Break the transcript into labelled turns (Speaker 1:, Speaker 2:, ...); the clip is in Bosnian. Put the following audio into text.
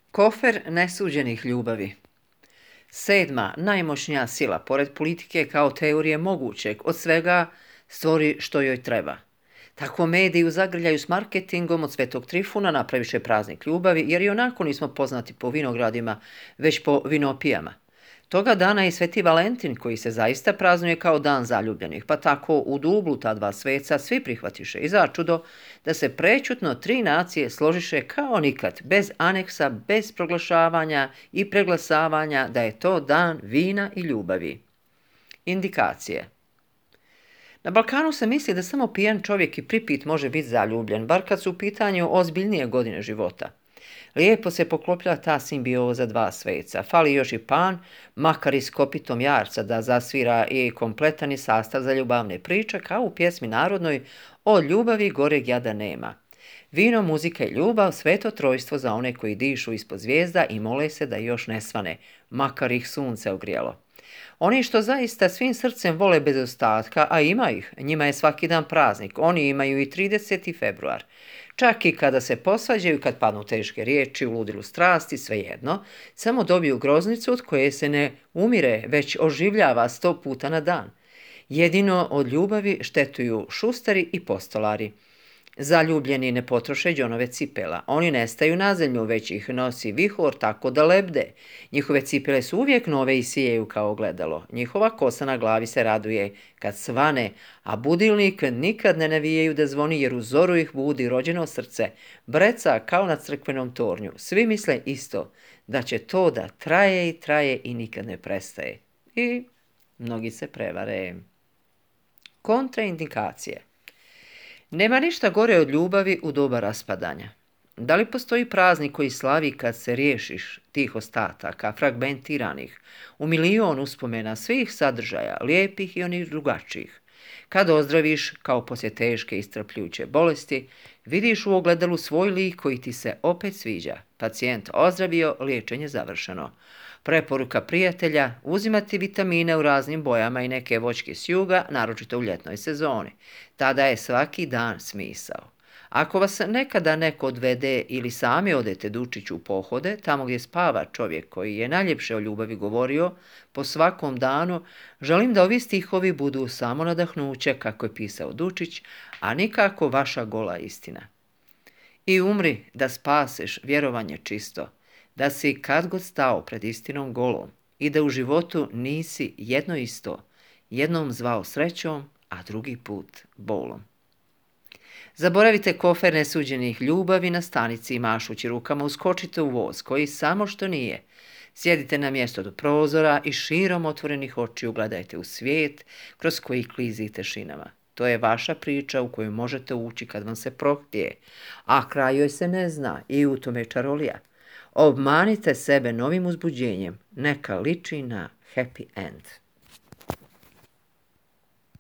Speaker 1: Kofer nesuđenih ljubavi. 7. najmoćnija sila, pored politike kao teorije mogućeg, od svega stvori što joj treba. Tako mediji u zagrljaju s marketingom od Svetog Trifuna napraviše praznik ljubavi, jer i onako nismo poznati po vinogradima, već po vinopijama. Toga dana i Sveti Valentin, koji se zaista praznuje kao dan zaljubljenih, pa tako u dublu ta dva sveca svi prihvatiše i začudo da se prećutno 3 nacije složiše kao nikad, bez aneksa, bez proglašavanja i preglasavanja da je to dan vina i ljubavi. Indikacije. Na Balkanu se misli da samo pijan čovjek i pripit može biti zaljubljen, bar kad su u pitanju ozbiljnije godine života. Lijepo se poklopila ta simbioza dva sveca. Fali još i pan, makar i s kopitom jarca da zasvira i kompletan je sastav za ljubavne priče, kao u pjesmi narodnoj "O ljubavi goreg jada nema". Vino, muzika i ljubav, sveto trojstvo za one koji dišu ispod zvijezda i mole se da još ne svane, makar ih sunce ogrijelo. Oni što zaista svim srcem vole bez ostatka, a ima ih, njima je svaki dan praznik, oni imaju i 30. februar. Čak i kada se posvađaju, kad padnu teške riječi, u ludilu strasti, svejedno, samo dobiju groznicu od koje se ne umire, već oživljava 100 puta na dan. Jedino od ljubavi štetuju šustari i postolari. Zaljubljeni ne potroše đonove cipela. Oni ne staju na zemlju, već ih nosi vihor tako da lebde. Njihove cipele su uvijek nove i sijaju kao ogledalo. Njihova kosa na glavi se raduje kad svane, a budilnik nikad ne navijaju da zvoni, jer u zoru ih budi rođeno srce. Breca kao na crkvenom tornju. Svi misle isto, da će to da traje i traje i nikad ne prestaje. I mnogi se prevare. Kontraindikacije. Nema ništa gore od ljubavi u doba raspadanja. Da li postoji praznik koji slavi kad se riješiš tih ostataka, fragmentiranih, u milion uspomena svih sadržaja, lijepih i onih drugačijih? Kad ozdraviš, kao poslije teške iscrpljujuće bolesti, vidiš u ogledalu svoj lik koji ti se opet sviđa. Pacijent ozdravio, liječenje završeno. Preporuka prijatelja: uzimati vitamine u raznim bojama i neke voćke s juga, naročito u ljetnoj sezoni. Tada je svaki dan smisao. Ako vas nekada neko odvede ili sami odete Dučiću u pohode, tamo gdje spava čovjek koji je najljepše o ljubavi govorio, po svakom danu, želim da ovi stihovi budu samo nadahnuće, kako je pisao Dučić, a nikako vaša gola istina. I umri da spaseš vjerovanje čisto, da si kad god stao pred istinom golom i da u životu nisi jedno isto, jednom zvao srećom, a drugi put bolom. Zaboravite kofer nesuđenih ljubavi na stanici i mašući rukama uskočite u voz koji samo što nije. Sjedite na mjesto do prozora i širom otvorenih očiju gledajte u svijet kroz koji klizite šinama. To je vaša priča u koju možete ući kad vam se prohtije, a kraj joj se ne zna i u tome čarolija. Obmanite sebe novim uzbuđenjem, neka liči na happy end.